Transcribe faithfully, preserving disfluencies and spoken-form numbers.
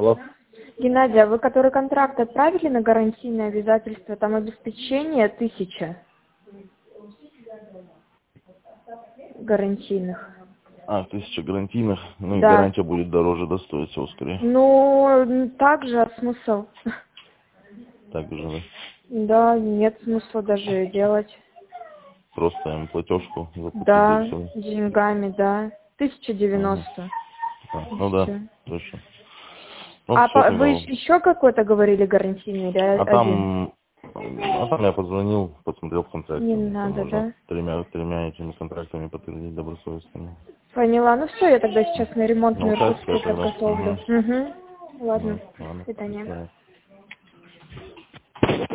Алло. Геннадий, а вы который контракт отправили на гарантийное обязательство, там обеспечение тысяча гарантийных. А, тысяча гарантийных. Ну и Да. гарантия будет дороже, да, стоить всего скорее. Ну, также, а смысл? Так же, да. Да, нет смысла даже делать. Просто им платежку заплатить, да и Да, все. деньгами, да. Тысяча Угу. девяносто. А, ну да, Всё. точно. Ну А все по- тогда. вы еще какой-то говорили гарантийный или А один? там, а там я позвонил, посмотрел в Не контракте. Там надо, нужно да? тремя, тремя этими контрактами подтвердить добросовестными. Поняла. Ну все, я тогда сейчас на Ну, ремонтную участие Иркутску тогда. подготовлю. Угу. Угу. Ладно. Ну, ладно, До до свидания. свидания.